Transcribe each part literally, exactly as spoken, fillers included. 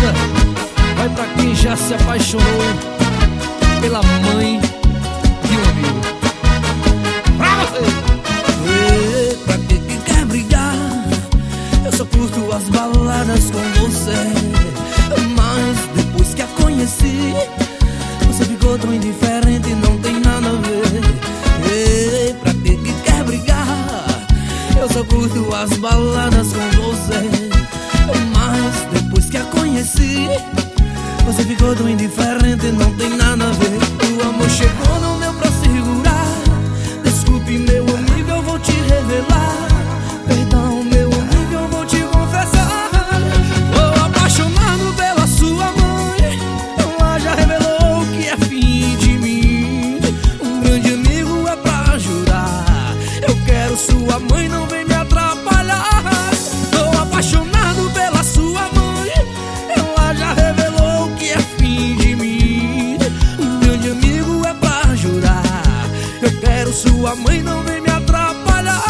Essa vai pra quem já se apaixonou pela mãe de um amigo. Pra você! E pra que que quer brigar? Eu só curto as baladas com você, mas depois que a conheci, você ficou tão indiferente e não tem nada a ver. E pra que que quer brigar? Eu só curto as baladas com você, mas depois que a conheci, você ficou tão indiferente e não tem nada a ver. O amor chegou, não deu pra segurar. Desculpe, meu amigo, eu vou te revelar. Perdão, meu amigo, eu vou te confessar. Tô apaixonado pela sua mãe. Ela já revelou que é fim de mim. Um grande amigo é pra jurar. Eu quero sua mãe, não vem me atrapalhar. Tô apaixonado pela sua mãe. Ela já revelou que é fim de mim. Um grande amigo é pra jurar. Eu quero sua mãe, não vem me atrapalhar.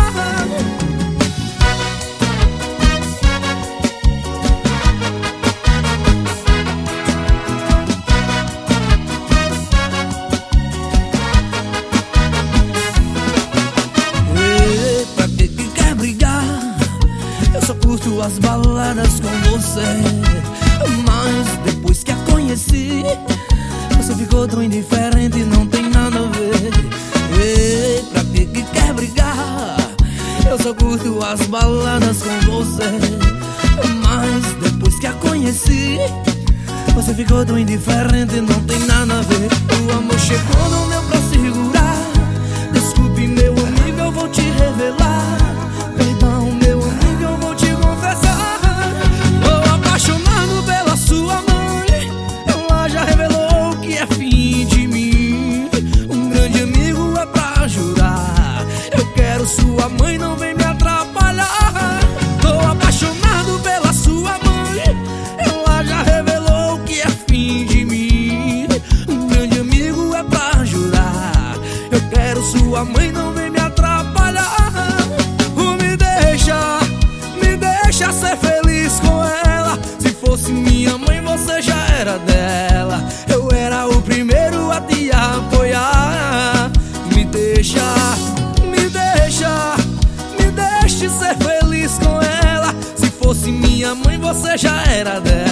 E pra que que quer brigar? Eu só curto as baladas com você, mas depois que a conheci, você ficou tão indiferente e não tem nada a ver. E pra que que quer brigar? Eu só curto as baladas com você, mas depois que a conheci, você ficou tão indiferente e não tem nada a ver. O amor chegou, não deu pra segurar. Desculpe, meu amigo, eu vou te revelar. Perdão, meu amigo, eu vou te confessar. Tô apaixonado pela sua mãe. Ela já revelou que é fim de mim. Um grande amigo é pra jurar. Eu quero sua mãe, não vem me atrapalhar. Tô apaixonado pela sua mãe. Ela já revelou que é fim de mim. Um grande amigo é pra jurar. Eu quero sua mãe, não vem me atrapalhar. Me deixa, me deixa ser feliz com ela. Se fosse minha mãe, você já era dela. Eu era o primeiro a te apoiar. Me deixa, me deixa, me deixe ser feliz com ela. Se fosse minha mãe, você já era dela.